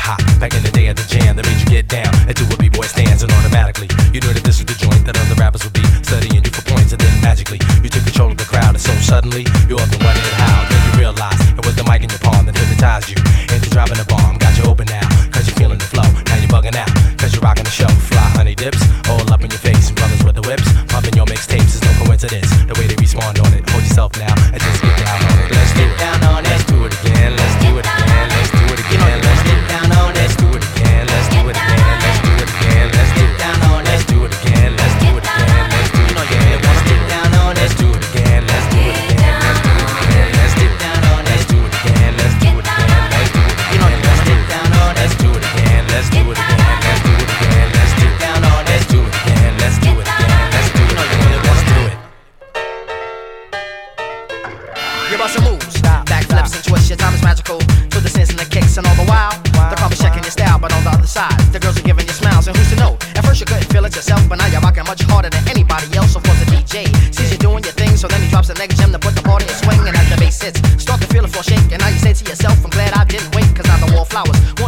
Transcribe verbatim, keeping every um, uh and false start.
hop. Back in the day at the jam that made you get down and do a b-boy stance, and automatically you knew that this was the joint that other rappers would be studying you for points, and then magically you took control of the crowd, and so suddenly you up and running how. Then you realized it was the mic in your palm that hypnotized you into dropping a bomb. Got you open now, cause you're feeling the flow. Now you're bugging out, cause you're rocking the show. Fly honey dips, all up in your face, and brothers with the whips, pumping your mixtapes is no coincidence. The way they respond on it, hold yourself now and just get down on it. Let's get down on it. Let's do it again. Let's do it again. Let's do it again. Let's get down on it. Let's do it again. Let's do it again. Let's do it again. Let's get down on it. Let's do it again. Let's do it again. Let's do it again. Let's get down on it. Let's do it again. Let's do it again. Let's do it again. Let's get down on it. Let's do it again. Let's do it again. Let's do it again. Let's get down on it. Let's do it again. Let's do it again. Let's do it again. Let's get down on it. Let's do it again. Let's do it again. Let's do it again. Let's do it. You bust your moves, backflips and twists, your time is magical. To the sense and the kicks and all the while, the crowd is checking your style, but on the other side, the girls are giving you smiles, and who's to know? At first you couldn't feel it yourself, but now you're rocking much harder than anybody else. So for the D J, sees you doing your thing, so then he drops the next gem to put the party in swing, and as the bass hits, start to feel the floor shake, and now you say to yourself, I'm glad I didn't wait, cause now the wallflowers